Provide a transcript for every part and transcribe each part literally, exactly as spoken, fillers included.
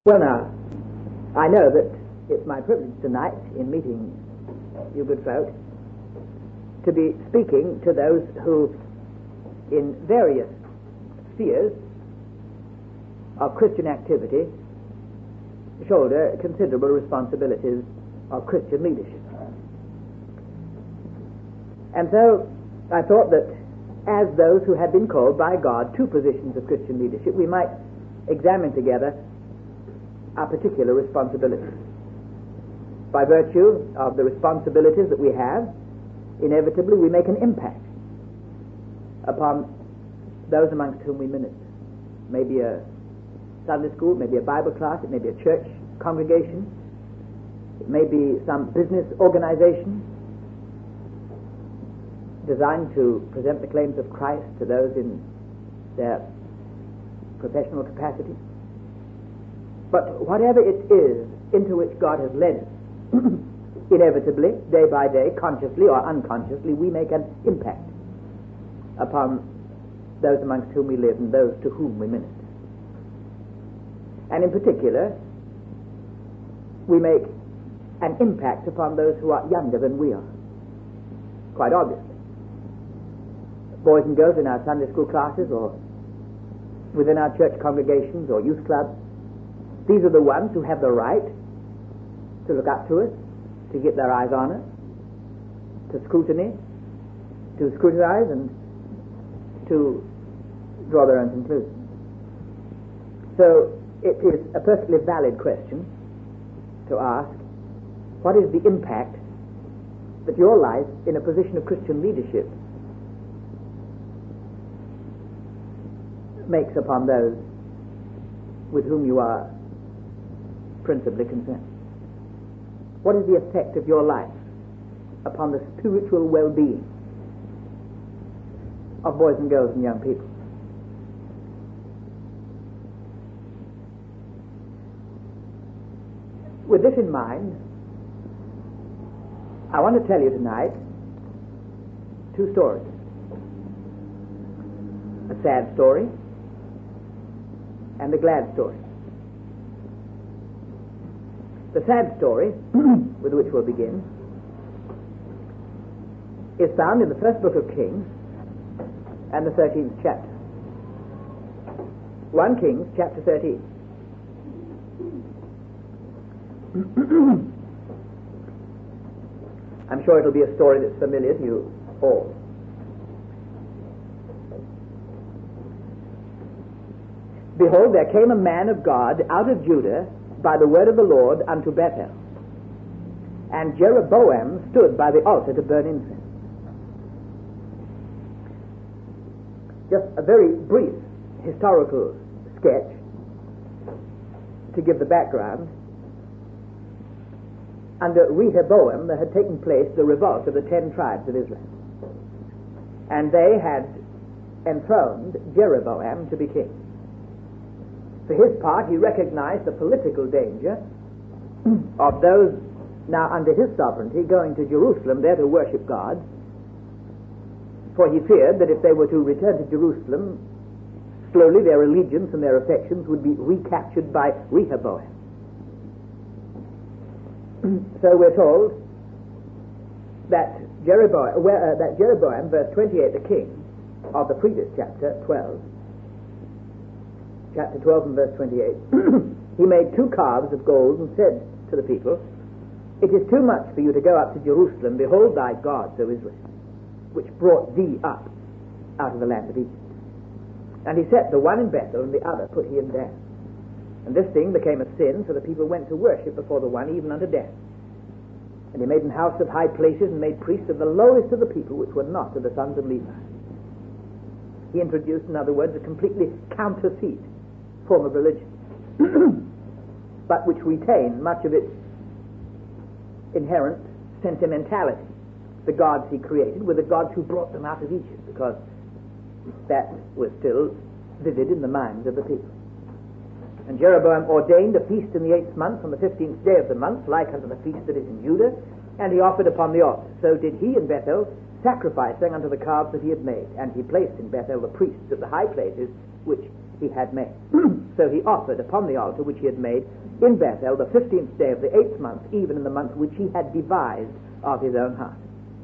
Well now, I know that it's my privilege tonight in meeting you good folk to be speaking to those who in various spheres of Christian activity shoulder considerable responsibilities of Christian leadership. And so I thought that as those who had been called by God to positions of Christian leadership, we might examine together our particular responsibilities. By virtue of the responsibilities that we have, inevitably we make an impact upon those amongst whom we minister. Maybe a Sunday school, maybe a Bible class, it may be a church congregation, it may be some business organization designed to present the claims of Christ to those in their professional capacity. But whatever it is into which God has led us, inevitably, day by day, consciously or unconsciously, we make an impact upon those amongst whom we live and those to whom we minister. And in particular, we make an impact upon those who are younger than we are, quite obviously. Boys and girls in our Sunday school classes or within our church congregations or youth clubs, these are the ones who have the right to look up to us, to get their eyes on us, to scrutiny, to scrutinize and to draw their own conclusions. So it is a perfectly valid question to ask, what is the impact that your life in a position of Christian leadership makes upon those with whom you are principally concerned? What is the effect of your life upon the spiritual well-being of boys and girls and young people? With this in mind, I want to tell you tonight two stories. A sad story and a glad story. The sad story, with which we'll begin, is found in the first book of Kings and the thirteenth chapter. First Kings, chapter thirteen. I'm sure it'll be a story that's familiar to you all. Behold, there came a man of God out of Judah by the word of the Lord unto Bethel. And Jeroboam stood by the altar to burn incense. Just a very brief historical sketch to give the background. Under Rehoboam there had taken place the revolt of the ten tribes of Israel. And they had enthroned Jeroboam to be king. For his part, he recognized the political danger of those now under his sovereignty going to Jerusalem there to worship God, for he feared that if they were to return to Jerusalem, slowly their allegiance and their affections would be recaptured by Rehoboam. So we're told that Jeroboam, where, uh, that Jeroboam, verse twenty-eight, the king of the previous chapter, twelve, chapter twelve and verse twenty-eight, he made two calves of gold and said to the people, it is too much for you to go up to Jerusalem. Behold thy gods, O Israel, which brought thee up out of the land of Egypt. And he set the one in Bethel and the other put he in Dan. And this thing became a sin, so the people went to worship before the one even unto death. And he made an house of high places and made priests of the lowest of the people, which were not of the sons of Levi. He introduced, in other words, a completely counterfeit form of religion, but which retained much of its inherent sentimentality. The gods he created were the gods who brought them out of Egypt, because that was still vivid in the minds of the people. And Jeroboam ordained a feast in the eighth month, on the fifteenth day of the month, like unto the feast that is in Judah, and he offered upon the altar. So did he in Bethel, sacrificing unto the calves that he had made. And he placed in Bethel the priests of the high places, which he had made. So he offered upon the altar which he had made in Bethel the fifteenth day of the eighth month, even in the month which he had devised of his own heart.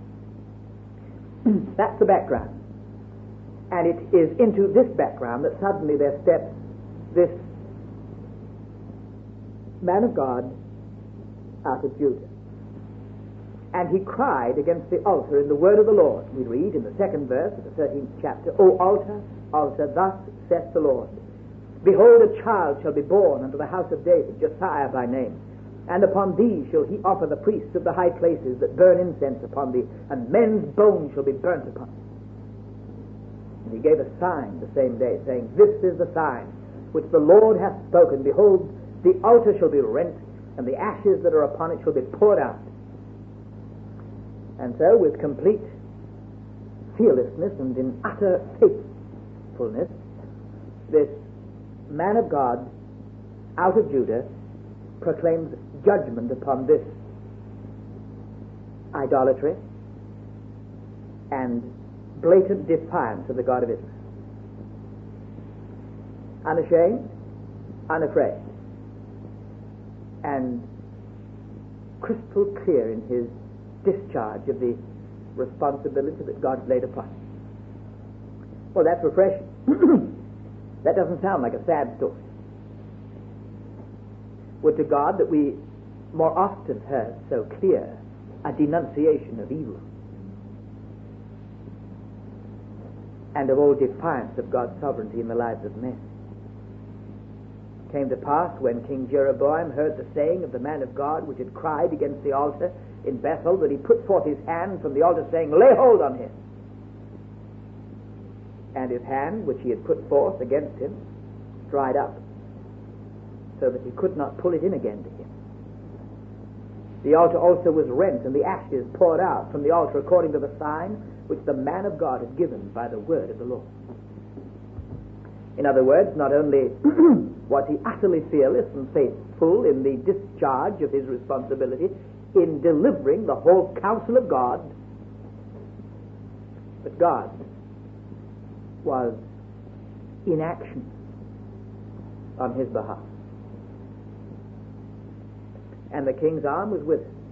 That's the background. And it is into this background that suddenly there steps this man of God out of Judah. And he cried against the altar in the word of the Lord. We read in the second verse of the thirteenth chapter, O altar, altar, thus saith the Lord, behold, a child shall be born unto the house of David, Josiah by name. And upon thee shall he offer the priests of the high places that burn incense upon thee, and men's bones shall be burnt upon thee. And he gave a sign the same day, saying, this is the sign which the Lord hath spoken. Behold, the altar shall be rent, and the ashes that are upon it shall be poured out. And so, with complete fearlessness and in utter faithfulness, this man of God out of Judah proclaims judgment upon this idolatry and blatant defiance of the God of Israel. Unashamed, unafraid, and crystal clear in his discharge of the responsibility that God laid upon him. Well, that's refreshing. That doesn't sound like a sad story. Would to God that we more often heard so clear a denunciation of evil and of all defiance of God's sovereignty in the lives of men. It came to pass when King Jeroboam heard the saying of the man of God which had cried against the altar in Bethel, that he put forth his hand from the altar, saying, lay hold on him. And his hand, which he had put forth against him, dried up, so that he could not pull it in again to him. The altar also was rent, and the ashes poured out from the altar according to the sign which the man of God had given by the word of the Lord. In other words, not only was he utterly fearless and faithful in the discharge of his responsibility in delivering the whole counsel of God, but God was in action on his behalf. And the king's arm was with him.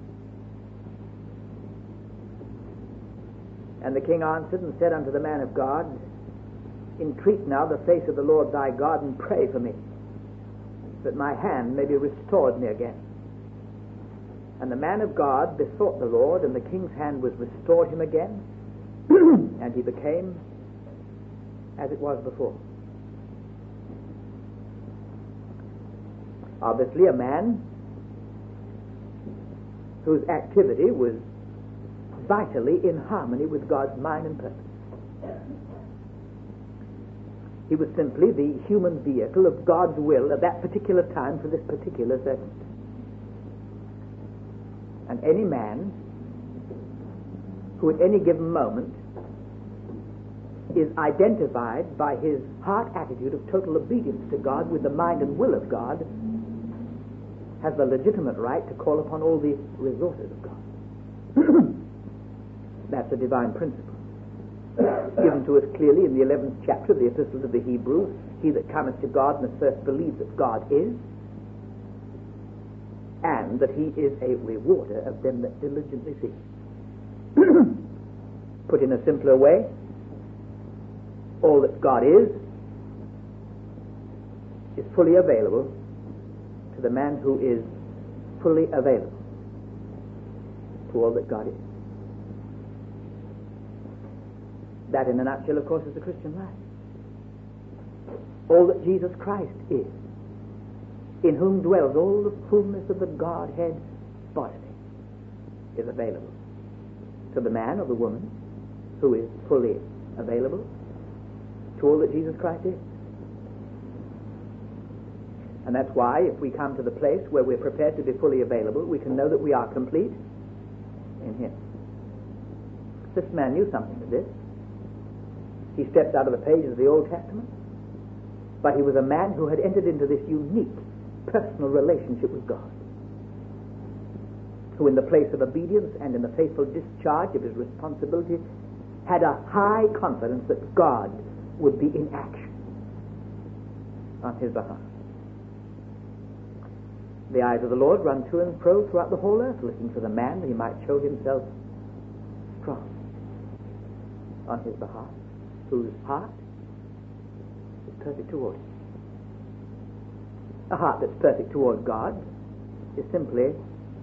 And the king answered and said unto the man of God, entreat now the face of the Lord thy God, and pray for me, that my hand may be restored me again. And the man of God besought the Lord, and the king's hand was restored him again, and he became as it was before. Obviously a man whose activity was vitally in harmony with God's mind and purpose. He was simply the human vehicle of God's will at that particular time for this particular circumstance. And any man who at any given moment is identified by his heart attitude of total obedience to God with the mind and will of God has the legitimate right to call upon all the resources of God. That's a divine principle given to us clearly in the eleventh chapter of the Epistle to the Hebrews. He that cometh to God must first believe that God is, and that he is a rewarder of them that diligently seek. Put in a simpler way, all that God is is fully available to the man who is fully available to all that God is. That, in a nutshell, of course, is the Christian life. All that Jesus Christ is, in whom dwells all the fullness of the Godhead bodily, is available to the man or the woman who is fully available to all that Jesus Christ is. And that's why, if we come to the place where we're prepared to be fully available, we can know that we are complete in Him. This man knew something of this. He stepped out of the pages of the Old Testament, but he was a man who had entered into this unique personal relationship with God, who in the place of obedience and in the faithful discharge of his responsibility had a high confidence that God would be in action on his behalf. The eyes of the Lord run to and fro throughout the whole earth, looking for the man that he might show himself strong on his behalf, whose heart is perfect toward him. A heart that's perfect toward God is simply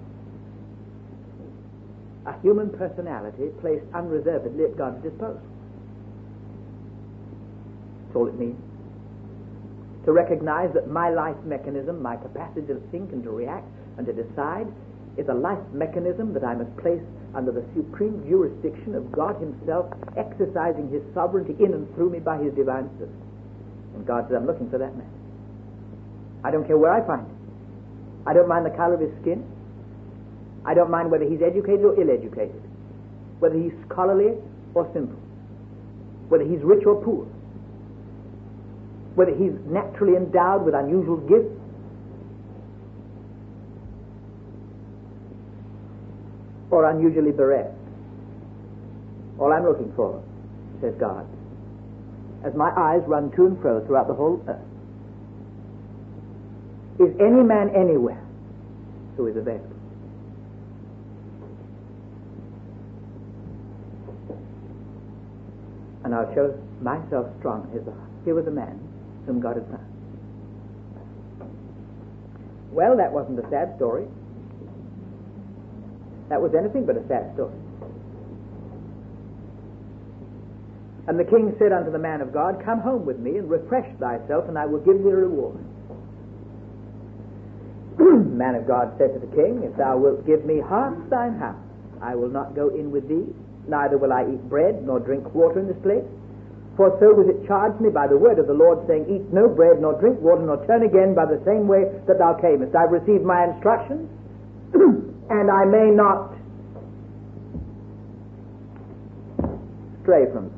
a human personality placed unreservedly at God's disposal. That's all it means. To recognize that my life mechanism, my capacity to think and to react and to decide, is a life mechanism that I must place under the supreme jurisdiction of God himself, exercising his sovereignty in and through me by his divine spirit. And God says, I'm looking for that man. I don't care where I find him. I don't mind the color of his skin. I don't mind whether he's educated or ill-educated, whether he's scholarly or simple, whether he's rich or poor, whether he's naturally endowed with unusual gifts, or unusually bereft. All I'm looking for, says God, as my eyes run to and fro throughout the whole earth, is any man anywhere who is available. And I'll show myself strong in his behalf. Here was a man whom God had found. Well, that wasn't a sad story. That was anything but a sad story. And the king said unto the man of God, Come home with me and refresh thyself, and I will give thee a reward. The man of God said to the king, If thou wilt give me half thine house, I will not go in with thee, neither will I eat bread nor drink water in this place. For so was it charged me by the word of the Lord, saying, Eat no bread nor drink water, nor turn again by the same way that thou camest. I've received my instructions, and I may not stray from them.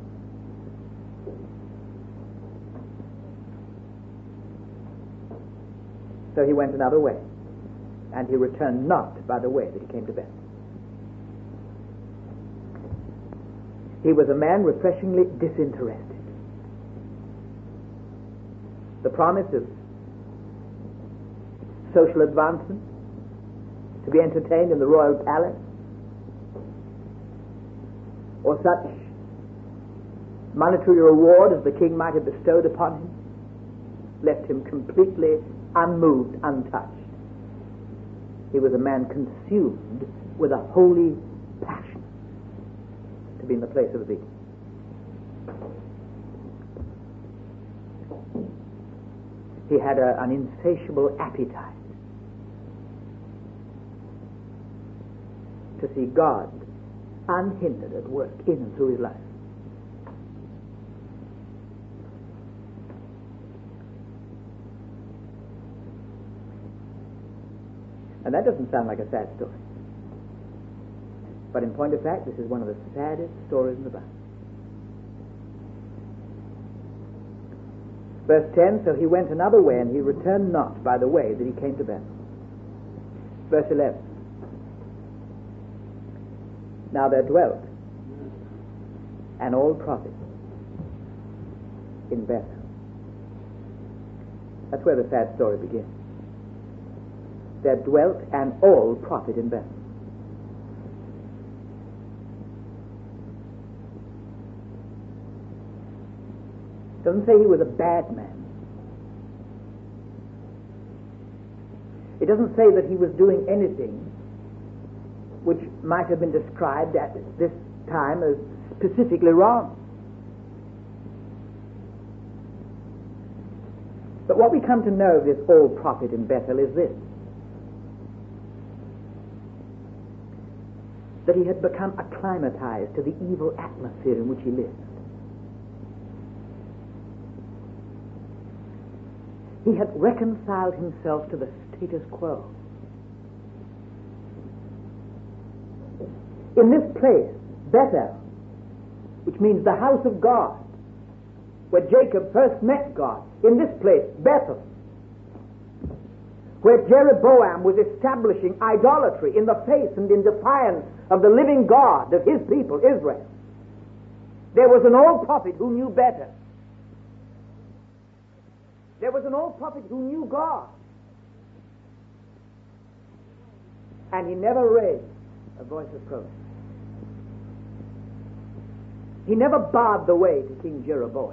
So he went another way, and he returned not by the way that he came to Bethel. He was a man refreshingly disinterested. The promise of social advancement, to be entertained in the royal palace, or such monetary reward as the king might have bestowed upon him, left him completely unmoved, untouched. He was a man consumed with a holy passion to be in the place of thee. He had a, an insatiable appetite to see God unhindered at work in and through his life. And that doesn't sound like a sad story. But in point of fact, this is one of the saddest stories in the Bible. Verse ten, so he went another way, and he returned not by the way that he came to Bethel. Verse eleven. Now there dwelt an old prophet in Bethel. That's where the sad story begins. There dwelt an old prophet in Bethel. It doesn't say he was a bad man. It doesn't say that he was doing anything which might have been described at this time as specifically wrong. But what we come to know of this old prophet in Bethel is this: that he had become acclimatized to the evil atmosphere in which he lived. He had reconciled himself to the status quo. In this place, Bethel, which means the house of God, where Jacob first met God, in this place, Bethel, where Jeroboam was establishing idolatry in the face and in defiance of the living God of his people, Israel, there was an old prophet who knew better. There was an old prophet who knew God. And he never raised a voice of protest. He never barred the way to King Jeroboam.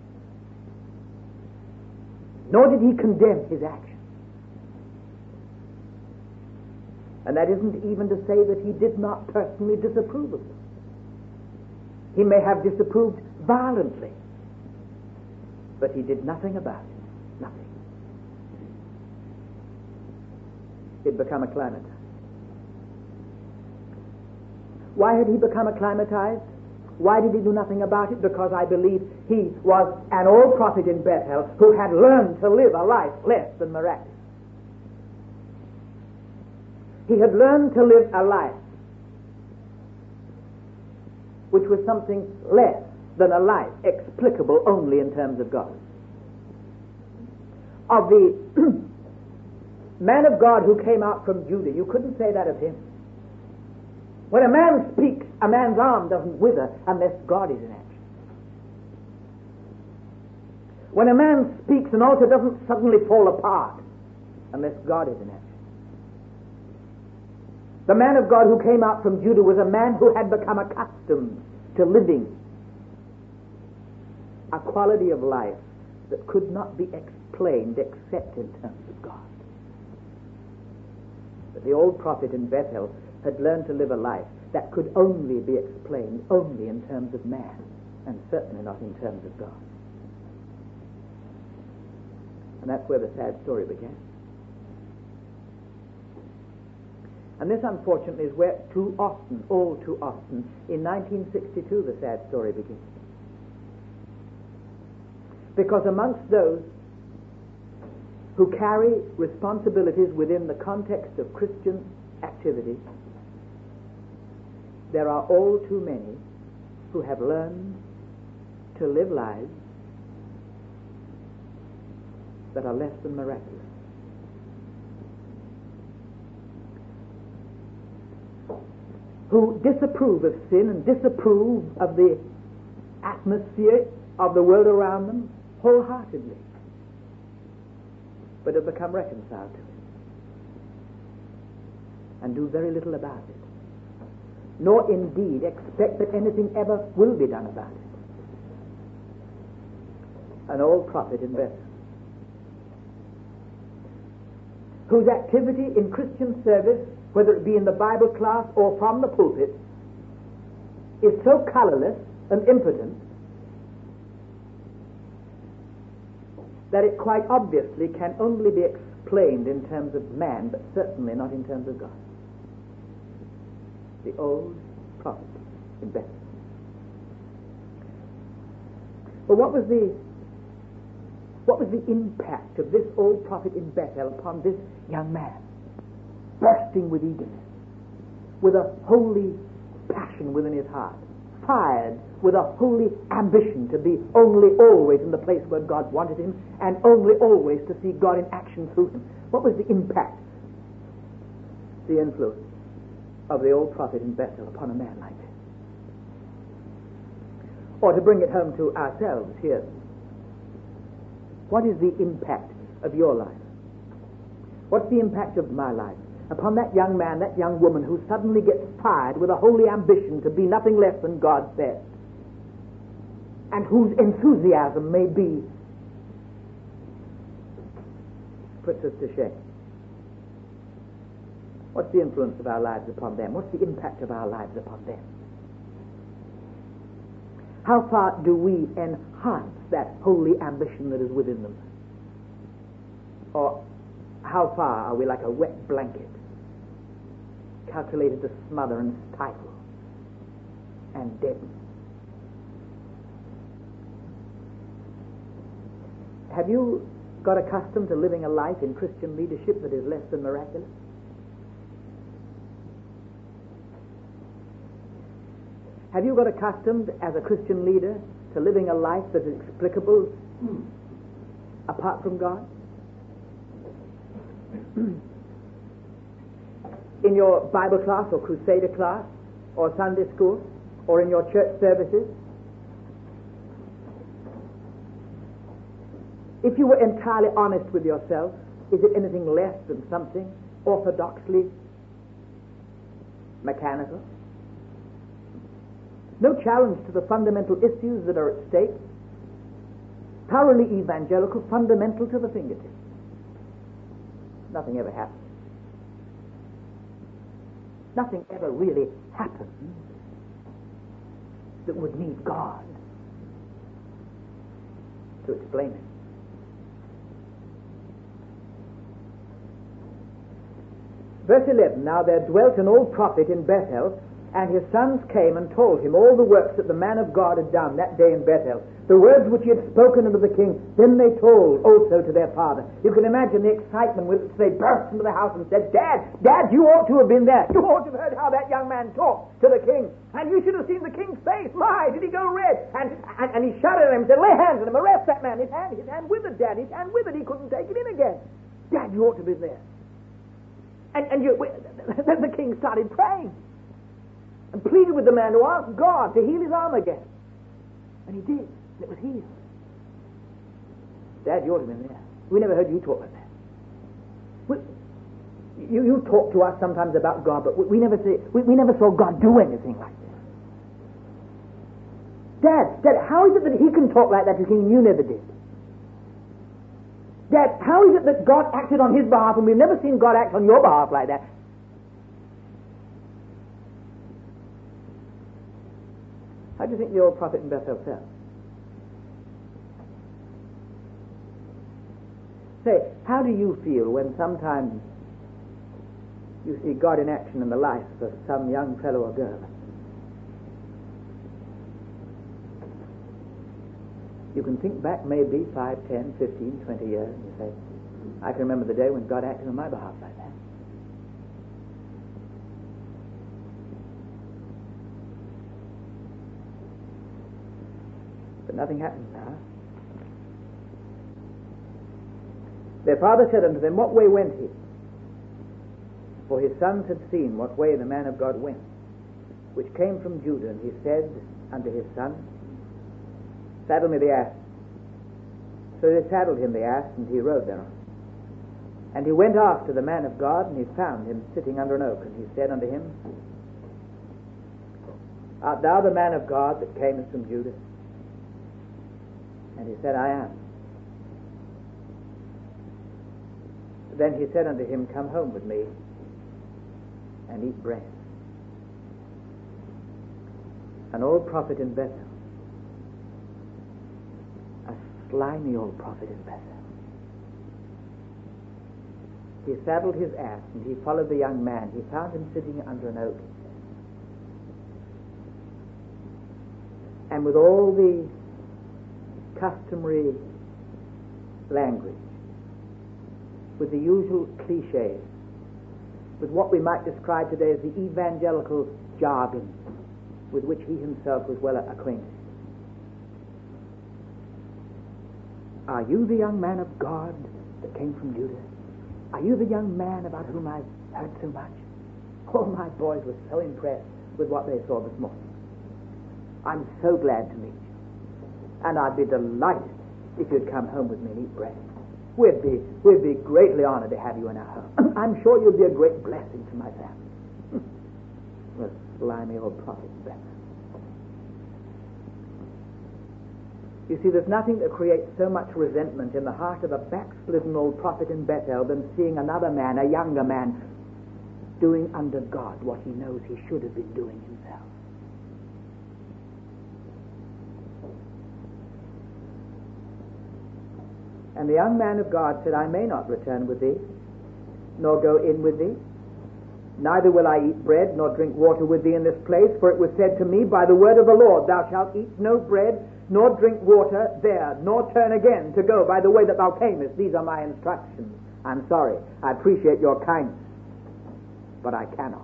Nor did he condemn his actions. And that isn't even to say that he did not personally disapprove of them. He may have disapproved violently, but he did nothing about it. Nothing. He'd become acclimatized. Why had he become acclimatized? Why did he do nothing about it? Because I believe he was an old prophet in Bethel who had learned to live a life less than miraculous. He had learned to live a life which was something less than a life explicable only in terms of God. Of the man of God who came out from Judah, you couldn't say that of him. When a man speaks, a man's arm doesn't wither unless God is in action. When a man speaks, an altar doesn't suddenly fall apart unless God is in action. The man of God who came out from Judah was a man who had become accustomed to living a quality of life that could not be explained except in terms of God. But the old prophet in Bethel had learned to live a life that could only be explained only in terms of man, and certainly not in terms of God. And that's where the sad story began. And this, unfortunately, is where too often, all too often, in nineteen sixty-two the sad story begins. Because amongst those who carry responsibilities within the context of Christian activity, there are all too many who have learned to live lives that are less than miraculous. Who disapprove of sin and disapprove of the atmosphere of the world around them wholeheartedly, but have become reconciled to it and do very little about it, nor indeed expect that anything ever will be done about it. An old prophet in Bethel, whose activity in Christian service, whether it be in the Bible class or from the pulpit, is so colorless and impotent that it quite obviously can only be explained in terms of man, but certainly not in terms of God. The old prophet in Bethel. But what was the what was the impact of this old prophet in Bethel upon this young man? Bursting with eagerness, with a holy passion within his heart, fired with a holy ambition to be only always in the place where God wanted him, and only always to see God in action through him. What was the impact, the influence of the old prophet in Bethel upon a man like this? Or to bring it home to ourselves here, what is the impact of your life? What's the impact of my life upon that young man, that young woman who suddenly gets fired with a holy ambition to be nothing less than God's best, and whose enthusiasm may be puts us to shame? What's the influence of our lives upon them? What's the impact of our lives upon them? How far do we enhance that holy ambition that is within them? Or how far are we like a wet blanket, calculated to smother and stifle and deaden? Have you got accustomed to living a life in Christian leadership that is less than miraculous? Have you got accustomed as a Christian leader to living a life that is explicable apart from God? In your Bible class or Crusader class or Sunday school or in your church services? if you were entirely honest with yourself, is it anything less than something orthodoxly mechanical? No challenge to the fundamental issues that are at stake. Thoroughly evangelical, fundamental to the fingertips. Nothing ever happens. Nothing ever really happens that would need God to explain it. Verse eleven, now there dwelt an old prophet in Bethel, and his sons came and told him all the works that the man of God had done that day in Bethel, the words which he had spoken unto the king. Then they told also to their father. You can imagine the excitement with which they burst into the house and said, Dad, Dad, you ought to have been there. You ought to have heard how that young man talked to the king. And you should have seen the king's face. My, did he go red? And, and, and he shouted at him and said, lay hands on him, arrest that man. His hand, his hand withered, Dad, his hand withered. He couldn't take it in again. Dad, you ought to have been there. And, and you, then the king started praying and pleaded with the man to ask God to heal his arm again. And he did. And it was healed. Dad, you ought to have been there. We never heard you talk like that. We, you, you talk to us sometimes about God, but we, we never say, we, we never saw God do anything like this. Dad, Dad, how is it that he can talk like that to the king and you never did? Dad, how is it that God acted on his behalf and we've never seen God act on your behalf like that? How do you think the old prophet in Bethel felt? Say, how do you feel when sometimes you see God in action in the life of some young fellow or girl? You can think back maybe five, ten, fifteen, twenty years and you say, I can remember the day when God acted on my behalf like that. But nothing happens now. Their father said unto them, what way went he? For his sons had seen what way the man of God went, which came from Judah. And he said unto his son, saddle me the ass. So they saddled him the ass, and he rode thereon. And he went after the man of God, and he found him sitting under an oak. And he said unto him, art thou the man of God that camest from Judah? And he said, I am. Then he said unto him, come home with me, and eat bread. An old prophet in Bethel. A slimy old prophet in Bethel. He saddled his ass, and he followed the young man. He found him sitting under an oak. And with all the customary language, with the usual cliches, with what we might describe today as the evangelical jargon with which he himself was well acquainted. Are you the young man of God that came from Judah? Are you the young man about whom I've heard so much? Oh, my boys were so impressed with what they saw this morning. I'm so glad to meet you. And I'd be delighted if you'd come home with me and eat bread. We'd be, we'd be greatly honored to have you in our home. I'm sure you'll be a great blessing to my family. The slimy old prophet Bethel. You see, there's nothing that creates so much resentment in the heart of a backslidden old prophet in Bethel than seeing another man, a younger man, doing under God what he knows he should have been doing himself. And the young man of God said, I may not return with thee, nor go in with thee. Neither will I eat bread, nor drink water with thee in this place, for it was said to me by the word of the Lord, thou shalt eat no bread, nor drink water there, nor turn again to go by the way that thou camest. These are my instructions. I'm sorry. I appreciate your kindness, but I cannot.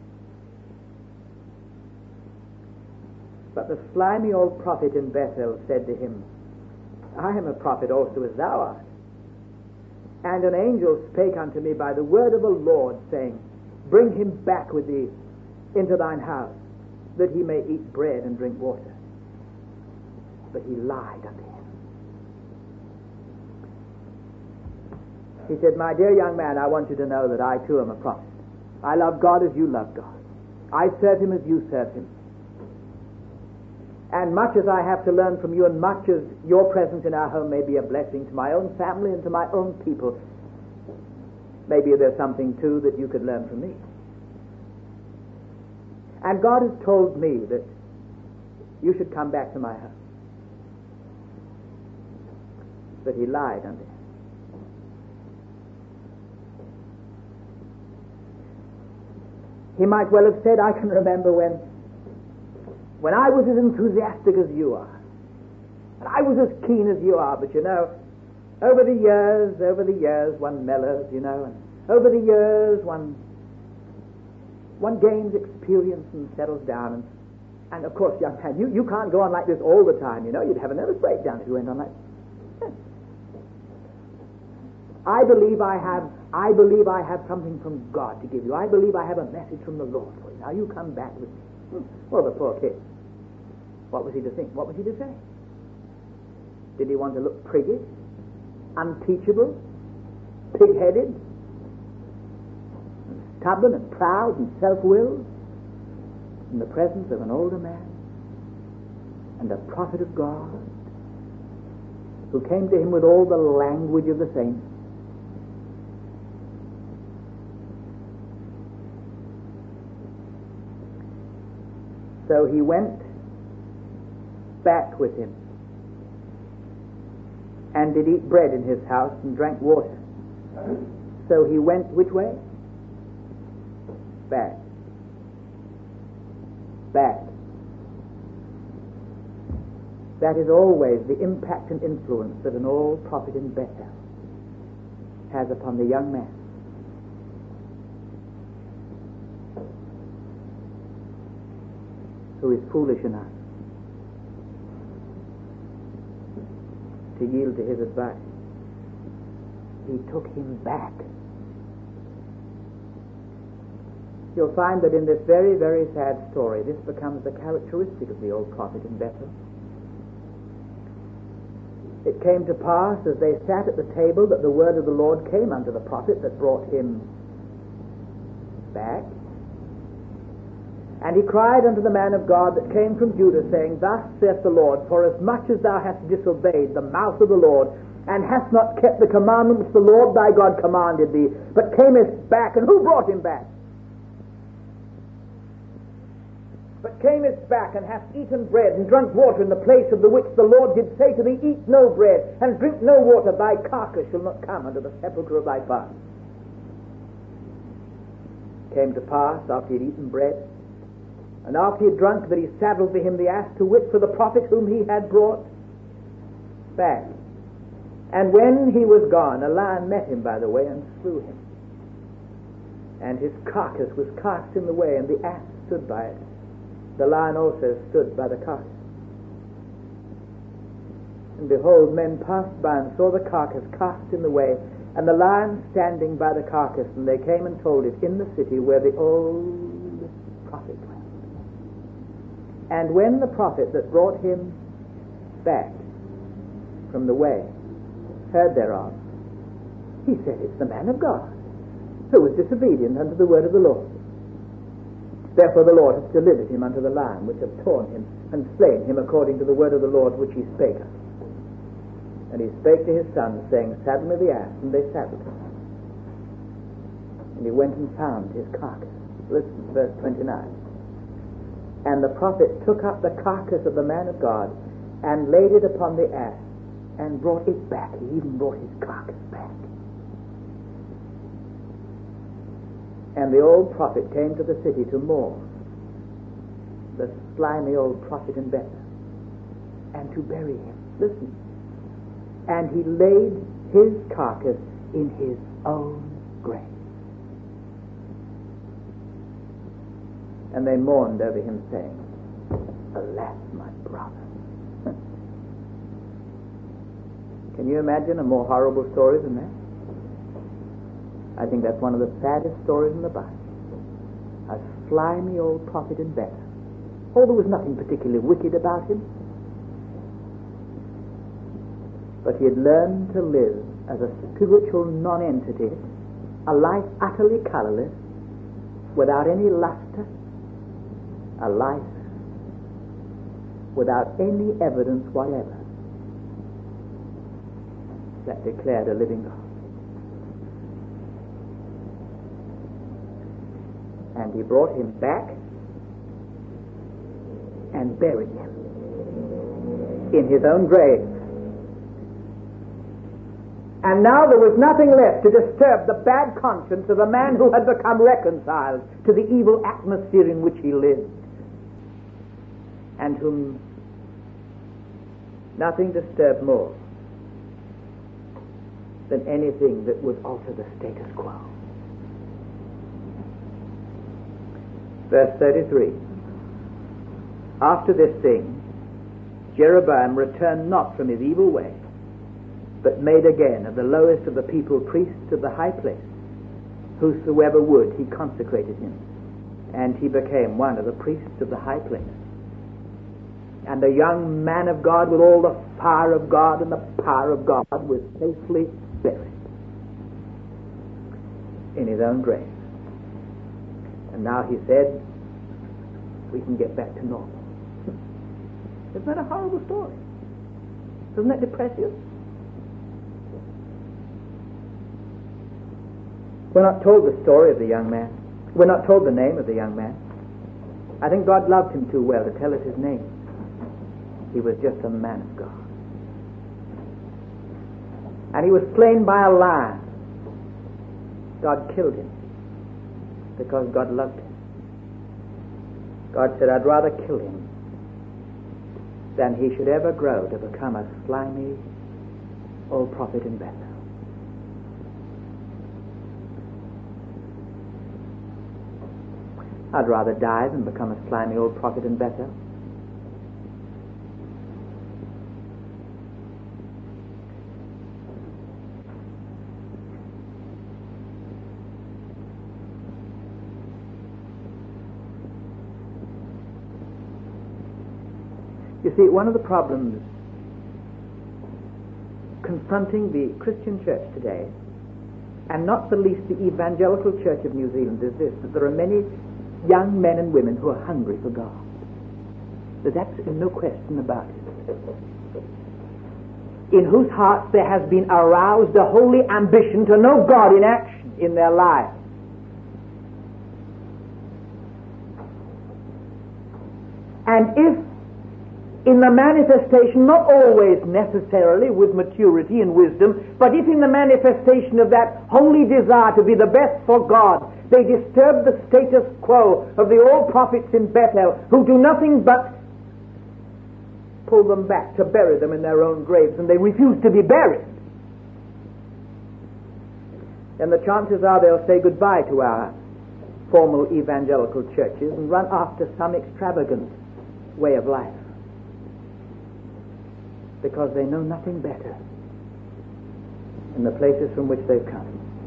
But the slimy old prophet in Bethel said to him, I am a prophet also as thou art. And an angel spake unto me by the word of the Lord, saying, bring him back with thee into thine house, that he may eat bread and drink water. But he lied unto him. He said, my dear young man, I want you to know that I too am a prophet. I love God as you love God. I serve him as you serve him. And much as I have to learn from you, and much as your presence in our home may be a blessing to my own family and to my own people, maybe there's something too that you could learn from me. And God has told me that you should come back to my home. But he lied unto him. He might well have said, I can remember when when I was as enthusiastic as you are, and I was as keen as you are, but you know, over the years, over the years, one mellows, you know, and over the years, one one gains experience and settles down, and, and of course, young man, you, you can't go on like this all the time, you know, you'd have a nervous breakdown if you went on like this. I believe I have, I believe I have something from God to give you. I believe I have a message from the Lord for you. Now you come back with me. Well, the poor kid. What was he to think? What was he to say? Did he want to look priggish, unteachable, pig-headed, and stubborn and proud and self-willed in the presence of an older man and a prophet of God who came to him with all the language of the saints? So he went back with him and did eat bread in his house and drank water. So he went which way? Back. Back. That is always the impact and influence that an old prophet in Bethel has upon the young man. Who is foolish enough to yield to his advice. He took him back. You'll find that in this very, very sad story, this becomes the characteristic of the old prophet in Bethel. It came to pass as they sat at the table that the word of the Lord came unto the prophet that brought him back. And he cried unto the man of God that came from Judah, saying, Thus saith the Lord, forasmuch as thou hast disobeyed the mouth of the Lord, and hast not kept the commandment which the Lord thy God commanded thee, but camest back, and who brought him back? But camest back, and hast eaten bread, and drunk water in the place of the which the Lord did say to thee, Eat no bread, and drink no water, thy carcass shall not come unto the sepulchre of thy father. Came to pass, after he had eaten bread, and after he had drunk, that he saddled for him the ass, to wit, for the prophet whom he had brought back. And when he was gone, a lion met him by the way, and slew him. And his carcass was cast in the way, and the ass stood by it. The lion also stood by the carcass. And behold, men passed by and saw the carcass cast in the way, and the lion standing by the carcass, and they came and told it in the city where the old prophet dwelt. And when the prophet that brought him back from the way heard thereof, he said, It's the man of God, who was disobedient unto the word of the Lord. Therefore the Lord hath delivered him unto the lion, which hath torn him, and slain him according to the word of the Lord which he spake unto him. And he spake to his sons, saying, Saddle me the ass, and they saddled him. And he went and found his carcass. Listen, verse twenty-nine. And the prophet took up the carcass of the man of God, and laid it upon the ass, and brought it back. He even brought his carcass back. And the old prophet came to the city to mourn the slimy old prophet in Bethel, and to bury him. Listen. And he laid his carcass in his own grave. And they mourned over him, saying, Alas, my brother. Can you imagine a more horrible story than that? I think that's one of the saddest stories in the Bible. A slimy old prophet in Bethel. Oh, there was nothing particularly wicked about him. But he had learned to live as a spiritual non-entity, a life utterly colorless, without any luster, a life without any evidence whatever that declared a living God. And he brought him back and buried him in his own grave. And now there was nothing left to disturb the bad conscience of a man who had become reconciled to the evil atmosphere in which he lived, and whom nothing disturbed more than anything that would alter the status quo. Verse thirty-three. After this thing, Jeroboam returned not from his evil way, but made again of the lowest of the people priests of the high place. Whosoever would, he consecrated him, and he became one of the priests of the high place. And a young man of God, with all the fire of God and the power of God, was safely buried in his own grave. And now he said, we can get back to normal. Isn't that a horrible story? Doesn't that depress you? We're not told the story of the young man. We're not told the name of the young man. I think God loved him too well to tell us his name. He was just a man of God. And he was slain by a lion. God killed him because God loved him. God said, I'd rather kill him than he should ever grow to become a slimy old prophet in Bethel. I'd rather die than become a slimy old prophet in Bethel. You see, one of the problems confronting the Christian church today, and not the least the evangelical church of New Zealand, is this, that there are many young men and women who are hungry for God. There's absolutely no question about it. In whose hearts there has been aroused a holy ambition to know God in action in their lives. And if in the manifestation, not always necessarily with maturity and wisdom, but if in the manifestation of that holy desire to be the best for God, they disturb the status quo of the old prophets in Bethel, who do nothing but pull them back to bury them in their own graves, and they refuse to be buried, then the chances are they'll say goodbye to our formal evangelical churches and run after some extravagant way of life, because they know nothing better in the places from which they've come.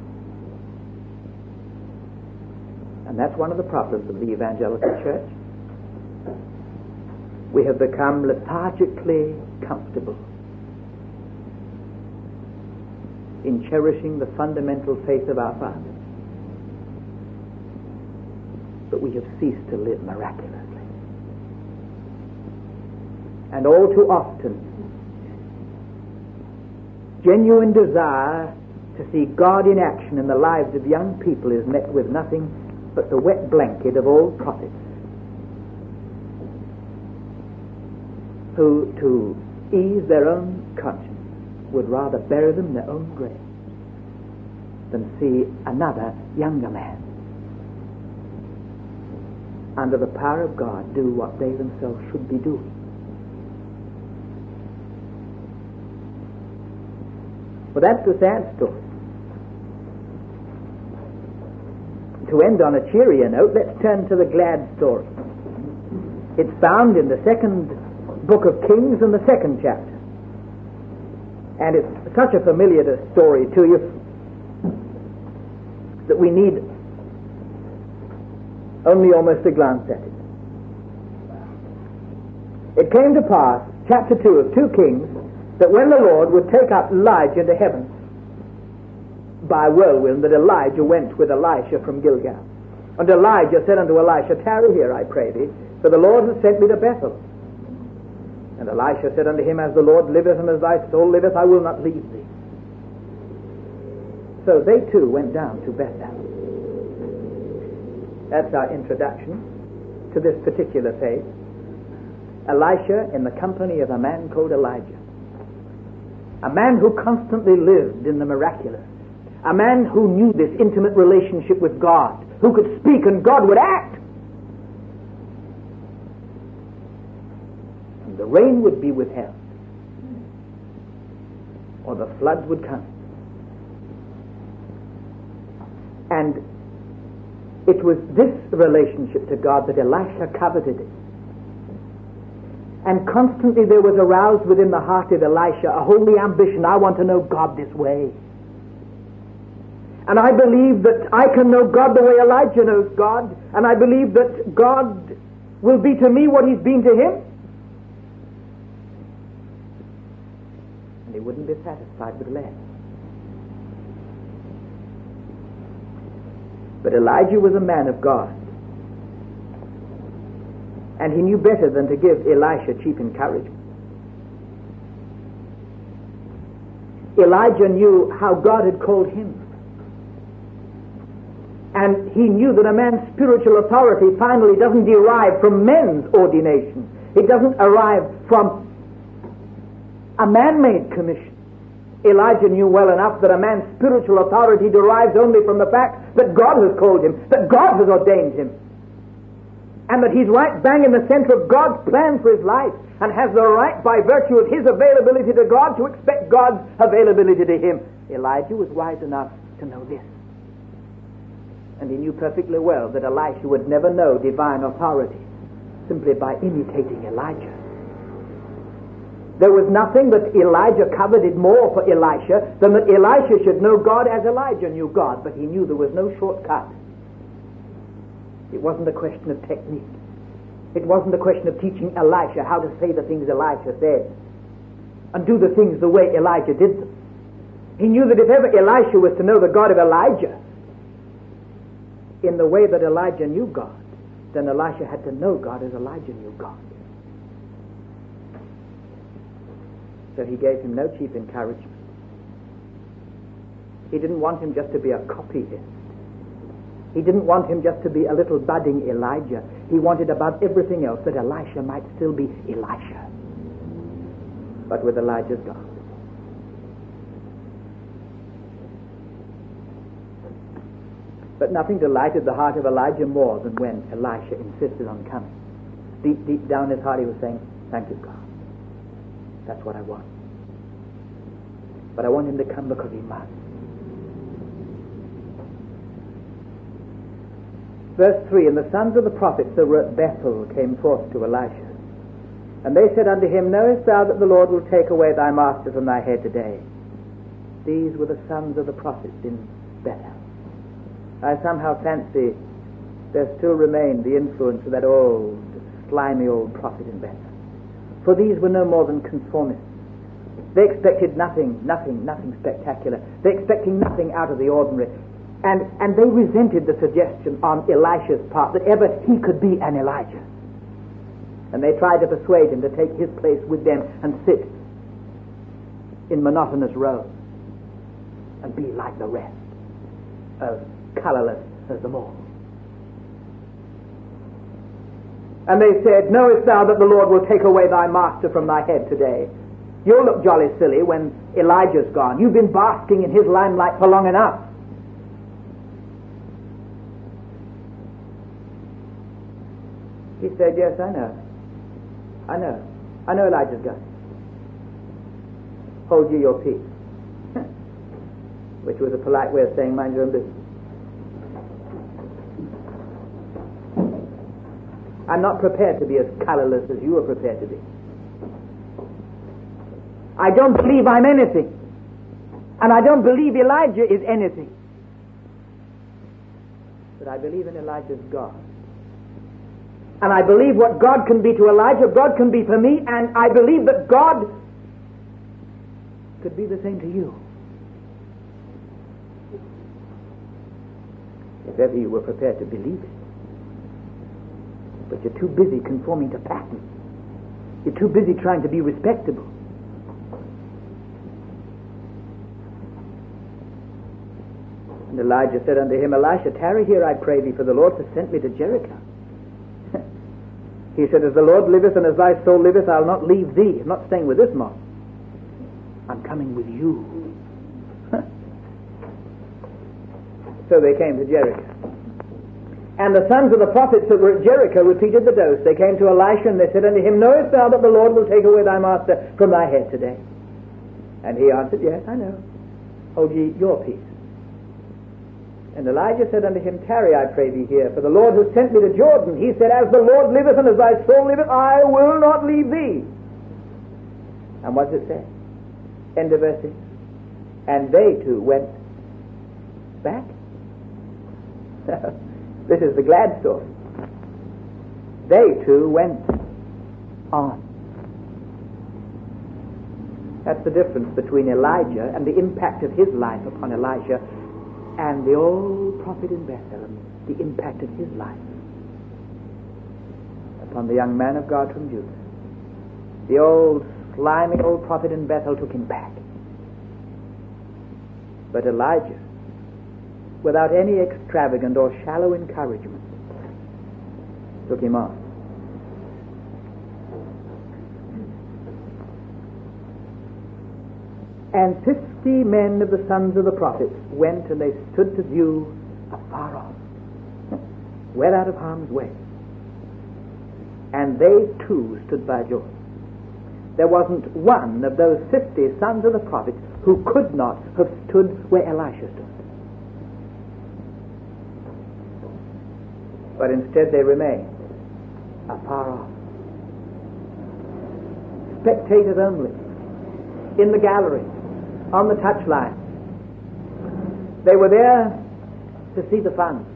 And that's one of the problems of the evangelical church. We have become lethargically comfortable in cherishing the fundamental faith of our fathers, but we have ceased to live miraculously. And all too often, genuine desire to see God in action in the lives of young people is met with nothing but the wet blanket of old prophets who, to ease their own conscience, would rather bury them in their own graves than see another younger man under the power of God do what they themselves should be doing. Well, that's the sad story. To end on a cheerier note, let's turn to the glad story. It's found in the second book of Kings and the second chapter. And it's such a familiar story to you that we need only almost a glance at it. It came to pass, chapter two of two Kings, that when the Lord would take up Elijah into heaven, by a whirlwind that Elijah went with Elisha from Gilgal. And Elijah said unto Elisha, tarry here, I pray thee, for the Lord has sent me to Bethel. And Elisha said unto him, as the Lord liveth and as thy soul liveth, I will not leave thee. So they too went down to Bethel. That's our introduction to this particular phase. Elisha in the company of a man called Elijah. A man who constantly lived in the miraculous. A man who knew this intimate relationship with God, who could speak and God would act. And the rain would be withheld, or the floods would come. And it was this relationship to God that Elisha coveted it. And constantly there was aroused within the heart of Elisha a holy ambition. I want to know God this way. And I believe that I can know God the way Elijah knows God. And I believe that God will be to me what he's been to him. And he wouldn't be satisfied with less. But Elijah was a man of God. And he knew better than to give Elisha cheap encouragement. Elijah knew how God had called him. And he knew that a man's spiritual authority finally doesn't derive from men's ordination. It doesn't arrive from a man-made commission. Elijah knew well enough that a man's spiritual authority derives only from the fact that God has called him, that God has ordained him, and that he's right bang in the center of God's plan for his life, and has the right, by virtue of his availability to God, to expect God's availability to him. Elijah was wise enough to know this. And he knew perfectly well that Elisha would never know divine authority simply by imitating Elijah. There was nothing that Elijah coveted more for Elisha than that Elisha should know God as Elijah knew God, but he knew there was no shortcut. It wasn't a question of technique. It wasn't a question of teaching Elisha how to say the things Elisha said and do the things the way Elijah did them. He knew that if ever Elisha was to know the God of Elijah in the way that Elijah knew God, then Elisha had to know God as Elijah knew God. So he gave him no cheap encouragement. He didn't want him just to be a copyist. He didn't want him just to be a little budding Elijah. He wanted above everything else that Elisha might still be Elisha, but with Elijah's God. But nothing delighted the heart of Elijah more than when Elisha insisted on coming. Deep, deep down his heart he was saying, thank you, God. That's what I want. But I want him to come because he must. Verse three, and the sons of the prophets that were at Bethel came forth to Elisha. And they said unto him, knowest thou that the Lord will take away thy master from thy head today? These were the sons of the prophets in Bethel. I somehow fancy there still remained the influence of that old, slimy old prophet in Bethel. For these were no more than conformists. They expected nothing, nothing, nothing spectacular. They expected nothing out of the ordinary. And, and they resented the suggestion on Elisha's part that ever he could be an Elijah. And they tried to persuade him to take his place with them and sit in monotonous rows and be like the rest, as colorless as them all. And they said, knowest thou that the Lord will take away thy master from thy head today? You'll look jolly silly when Elijah's gone. You've been basking in his limelight for long enough. He said, yes, I know. I know. I know Elijah's gone. Hold ye your peace. Which was a polite way of saying, mind your own business. I'm not prepared to be as colorless as you are prepared to be. I don't believe I'm anything. And I don't believe Elijah is anything. But I believe in Elijah's God. And I believe what God can be to Elijah, God can be for me, and I believe that God could be the same to you. if ever you were prepared to believe it. But you're too busy conforming to pattern. You're too busy trying to be respectable. And Elijah said unto him, Elisha, tarry here, I pray thee, for the Lord has sent me to Jericho. He said, as the Lord liveth and as thy soul liveth, I'll not leave thee. I'm not staying with this mob. I'm coming with you. So they came to Jericho. And the sons of the prophets that were at Jericho repeated the dose. They came to Elisha and they said unto him, knowest thou that the Lord will take away thy master from thy head today? And he answered, yes, I know. Hold ye your peace. And Elijah said unto him, tarry, I pray thee here, for the Lord has sent me to Jordan. He said, as the Lord liveth and as thy soul liveth, I will not leave thee. And what's it say? End of verse six. And they too went back. This is the glad story. They too went on. That's the difference between Elijah and the impact of his life upon Elisha and the old prophet in Bethel, the impact of his life upon the young man of God from Judah. The old slimy old prophet in Bethel took him back. But Elijah, without any extravagant or shallow encouragement, took him on. And fifty men of the sons of the prophets went and they stood to view afar off, well out of harm's way. And they too stood by Jordan. There wasn't one of those fifty sons of the prophets who could not have stood where Elisha stood. But instead they remained afar off. Spectators only, in the gallery, on the touchline. They were there to see the fun.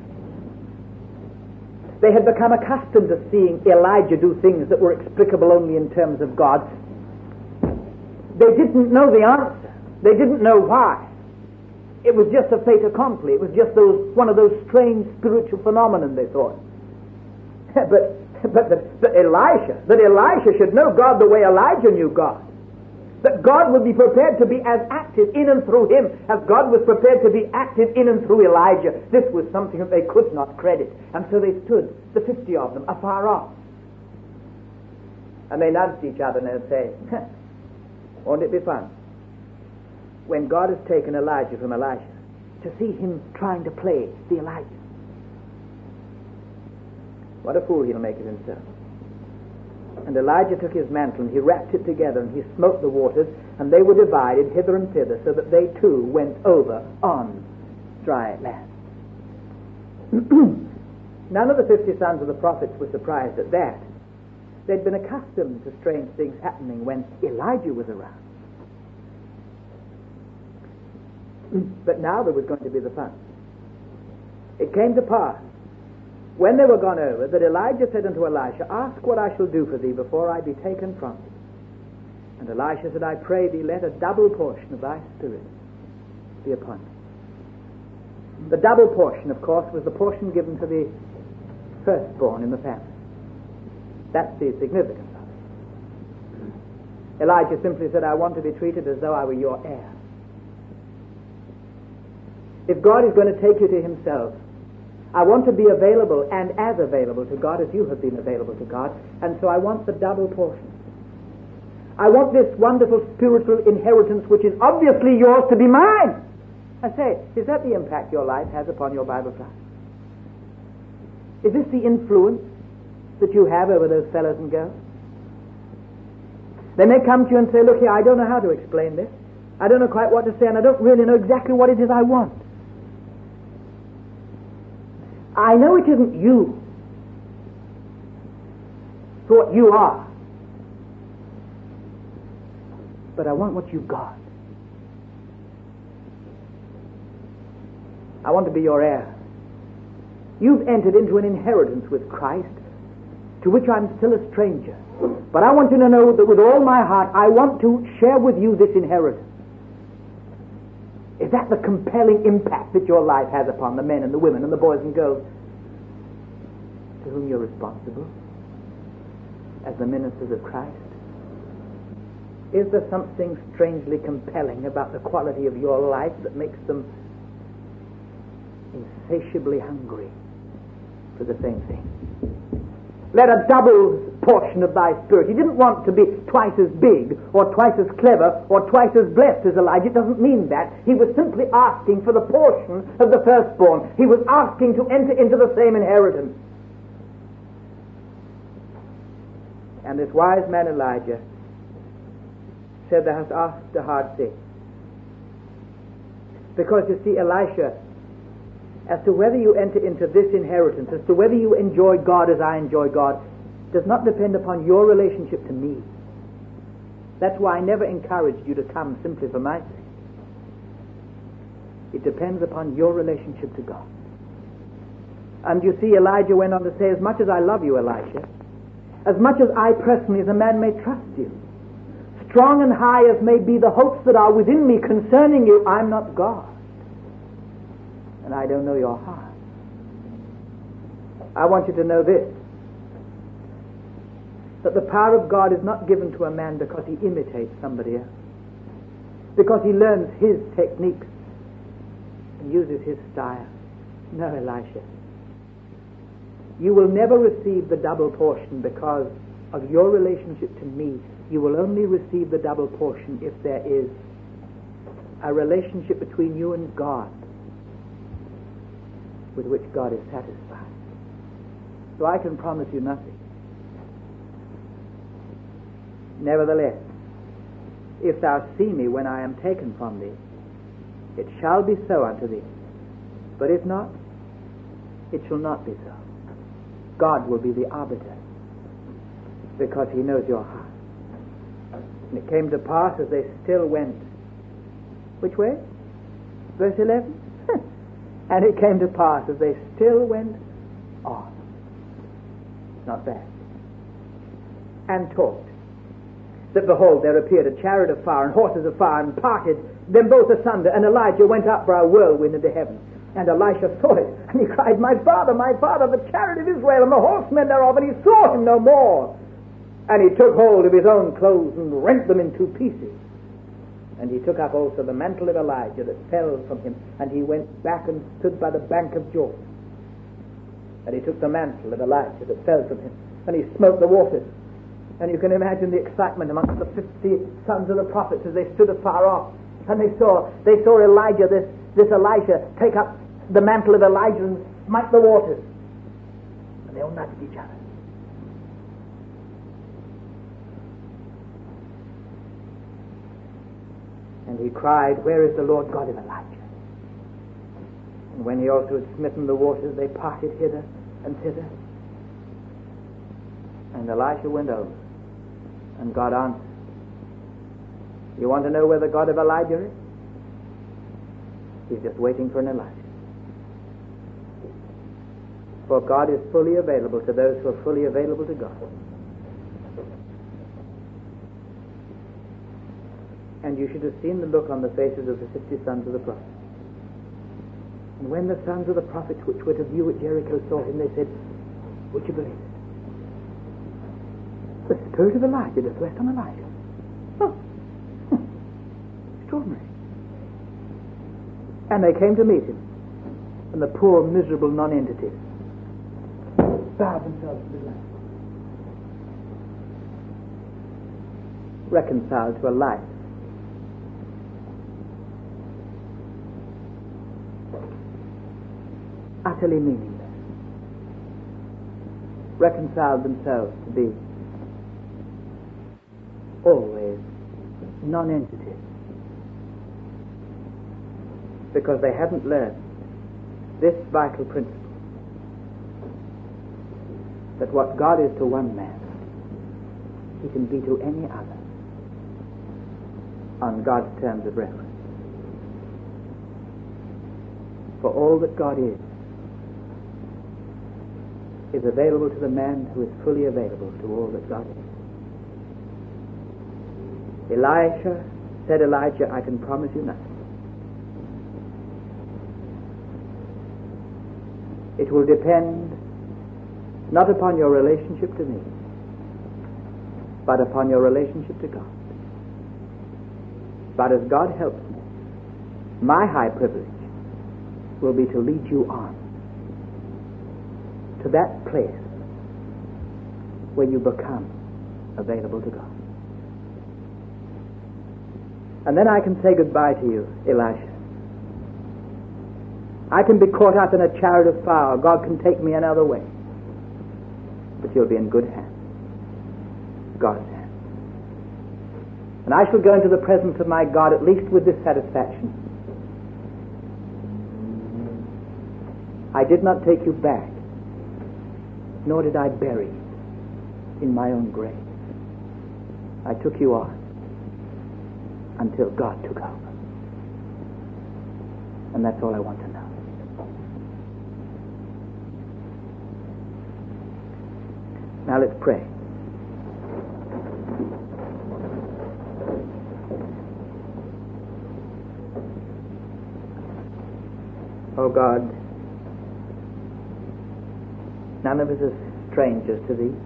They had become accustomed to seeing Elijah do things that were explicable only in terms of God. They didn't know the answer. They didn't know why. It was just a fait accompli. It was just those one of those strange spiritual phenomena, they thought. but but that, that Elisha, that Elisha should know God the way Elijah knew God. That God would be prepared to be as active in and through him as God was prepared to be active in and through Elijah. This was something that they could not credit. And so they stood, the fifty of them, afar off. And they nudged each other and they'd say, won't it be fun when God has taken Elijah from Elisha to see him trying to play the Elijah? What a fool he'll make of himself. And Elijah took his mantle and he wrapped it together and he smote the waters and they were divided hither and thither so that they too went over on dry land. None of the fifty sons of the prophets were surprised at that. They'd been accustomed to strange things happening when Elijah was around. But now there was going to be the fun. It came to pass, when they were gone over, that Elijah said unto Elisha, ask what I shall do for thee before I be taken from thee. And Elisha said, I pray thee, let a double portion of thy spirit be upon me. The double portion, of course, was the portion given to the firstborn in the family. That's the significance of it. Elijah simply said, I want to be treated as though I were your heir. If God is going to take you to himself, I want to be available and as available to God as you have been available to God, and so I want the double portion. I want this wonderful spiritual inheritance which is obviously yours to be mine. I say, is that the impact your life has upon your Bible class? Is this the influence that you have over those fellows and girls? They may come to you and say, look here, I don't know how to explain this. I don't know quite what to say, and I don't really know exactly what it is I want. I know it isn't you for what you are, but I want what you've got. I want to be your heir. You've entered into an inheritance with Christ to which I'm still a stranger, but I want you to know that with all my heart I want to share with you this inheritance. Is that the compelling impact that your life has upon the men and the women and the boys and girls to whom you're responsible as the ministers of Christ? Is there something strangely compelling about the quality of your life that makes them insatiably hungry for the same thing? Let a double portion of thy spirit. He didn't want to be twice as big or twice as clever or twice as blessed as Elijah. It doesn't mean that. He was simply asking for the portion of the firstborn. He was asking to enter into the same inheritance. And this wise man Elijah said, thou hast asked a hard thing. Because you see, Elisha, as to whether you enter into this inheritance, as to whether you enjoy God as I enjoy God, does not depend upon your relationship to me. That's why I never encouraged you to come simply for my sake. It depends upon your relationship to God. And you see, Elijah went on to say, as much as I love you, Elisha, as much as I personally as a man may trust you, strong and high as may be the hopes that are within me concerning you, I'm not God. And I don't know your heart. I want you to know this, that the power of God is not given to a man because he imitates somebody else, because he learns his techniques and uses his style. No, Elisha. You will never receive the double portion because of your relationship to me. You will only receive the double portion if there is a relationship between you and God with which God is satisfied. So I can promise you nothing. Nevertheless, if thou see me when I am taken from thee, it shall be so unto thee. But if not, it shall not be so. God will be the arbiter, because he knows your heart. And it came to pass as they still went. Which way? Verse eleven? And it came to pass as they still went on. Not bad. And talked, that behold, there appeared a chariot of fire and horses of fire, and parted them both asunder, and Elijah went up by a whirlwind into heaven. And Elisha saw it, and he cried, My father, my father, the chariot of Israel, and the horsemen thereof, and he saw him no more. And he took hold of his own clothes, and rent them in two pieces. And he took up also the mantle of Elijah that fell from him, and he went back and stood by the bank of Jordan. And he took the mantle of Elijah that fell from him, and he smote the waters. And you can imagine the excitement amongst the fifty sons of the prophets as they stood afar off. And they saw they saw Elijah, this, this Elisha, take up the mantle of Elijah and smite the waters. And they all nudged each other. And he cried, Where is the Lord God of Elijah? And when he also had smitten the waters, they parted hither and thither. And Elisha went over, and God answered. You want to know where the God of Elijah is? He's just waiting for an Elijah. For God is fully available to those who are fully available to God. And you should have seen the look on the faces of the fifty sons of the prophets. And when the sons of the prophets which were to view at Jericho saw him, they said, Would you believe it? The spirit of Elijah doth rest on Elijah. Oh, extraordinary. And they came to meet him, and the poor, miserable non-entities bowed themselves to the ground, reconciled to a life utterly meaningless, reconciled themselves to be always non-entities, because they hadn't learned this vital principle, that what God is to one man, he can be to any other on God's terms of reference. For all that God is, is available to the man who is fully available to all that God is. Elisha said, Elijah, I can promise you nothing. It will depend not upon your relationship to me, but upon your relationship to God. But as God helps me, my high privilege will be to lead you on to that place where you become available to God. And then I can say goodbye to you, Elisha. I can be caught up in a chariot of fire. God can take me another way. But you'll be in good hands. God's hands. And I shall go into the presence of my God at least with this satisfaction. I did not take you back, nor did I bury you in my own grave. I took you on until God took over. And that's all I want to know. Now let's pray. Oh God, none of us are strangers to Thee.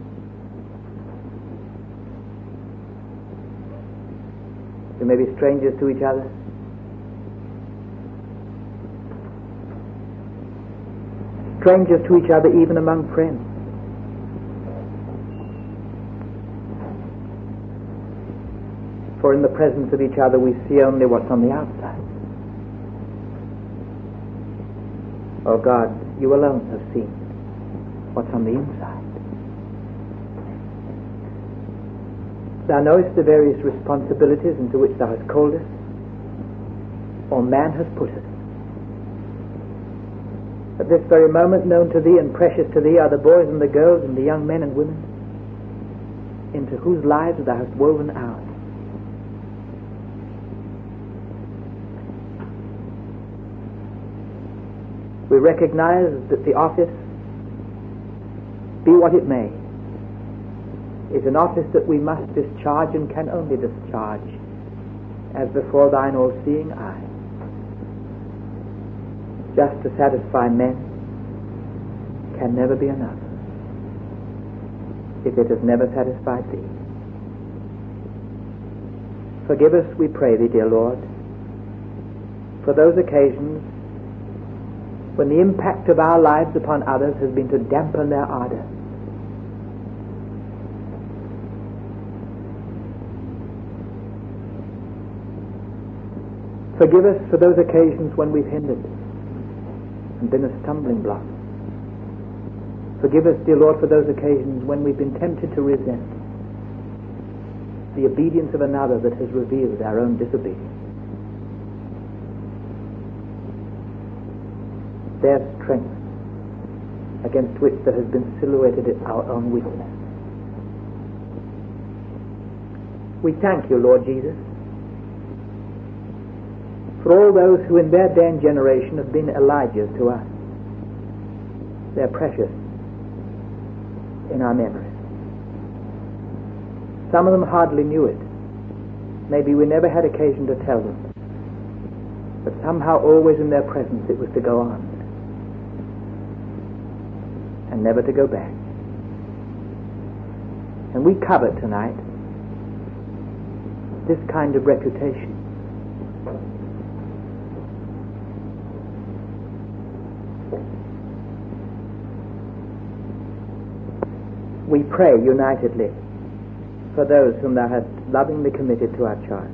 We may be strangers to each other. Strangers to each other even among friends. For in the presence of each other we see only what's on the outside. Oh God, you alone have seen what's on the inside. Thou knowest the various responsibilities into which Thou hast called us, or man has put us. At this very moment, known to Thee and precious to Thee are the boys and the girls and the young men and women into whose lives Thou hast woven out. We recognize that the office, be what it may, is an office that we must discharge and can only discharge as before Thine all-seeing eye. Just to satisfy men can never be enough if it has never satisfied Thee. Forgive us, we pray Thee, dear Lord, for those occasions when the impact of our lives upon others has been to dampen their ardor. Forgive us for those occasions when we've hindered and been a stumbling block. Forgive us, dear Lord, for those occasions when we've been tempted to resent the obedience of another that has revealed our own disobedience. Their strength against which there has been silhouetted our own weakness. We thank you, Lord Jesus, for all those who in their day and generation have been Elijahs to us. They're precious in our memory. Some of them hardly knew it. Maybe we never had occasion to tell them. But somehow always in their presence it was to go on and never to go back. And we covet tonight this kind of reputation. We pray unitedly for those whom Thou hast lovingly committed to our charge,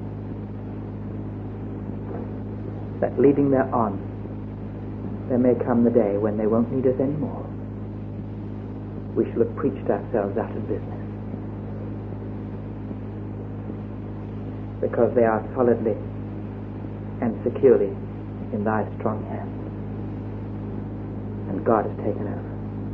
that leading their on, there may come the day when they won't need us anymore. We shall have preached ourselves out of business, because they are solidly and securely in Thy strong hand, and God has taken over.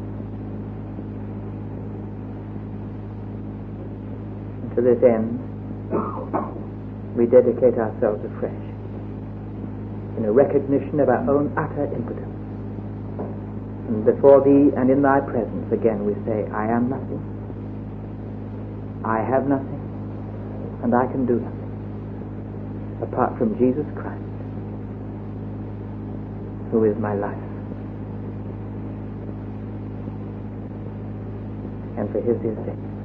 And to this end, we dedicate ourselves afresh in a recognition of our own utter impotence. And before Thee and in Thy presence again we say, I am nothing, I have nothing, and I can do nothing apart from Jesus Christ, who is my life and for his dear sake.